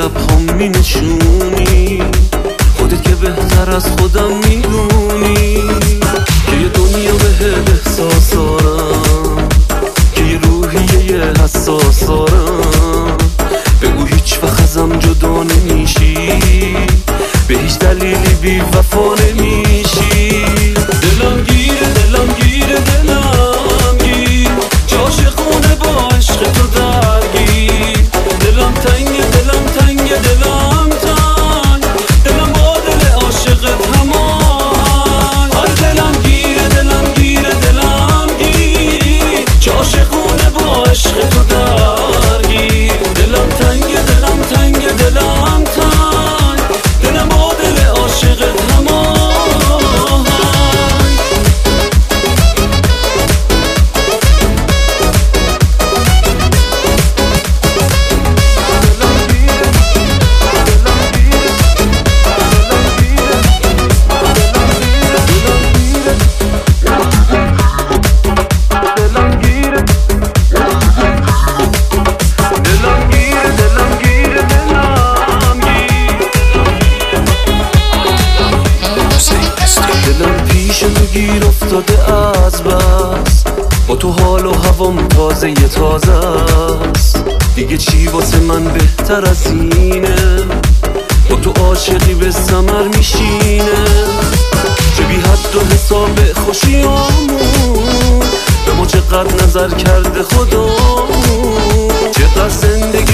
لبهام مینشونی، خودت که بهتر از خودم میدونی که یه دنیا بهت احساس دارم، که یه روحیه حساس دارم. بگو هیچ وقت ازم جدا نمیشی، به هیچ دلیلی بی وفا نمیشی. دلم گیره دلم گیره دلم گیر، عاشقونه با عشق تو درگیر. دلم تنگه دلم تنگه دلم تنگ، دلم با دل عاشقت همان. آره دلم گیره دلم گیره دلم گیر، عاشقونه با عشق تو درگیر. دلم تنگه دلم تنگه دلم تنگ، دلم با دل عاشقت همان. گیر افتاده از بس، با تو حال و هوام تازه یه تازه است. دیگه چی واسه من بهتر از اینه، با تو عاشقی به ثمر میشینه. چه بی حد و حساب خوشیامون، به ما چقدر نظر کرده خدامون. چقدر زندگی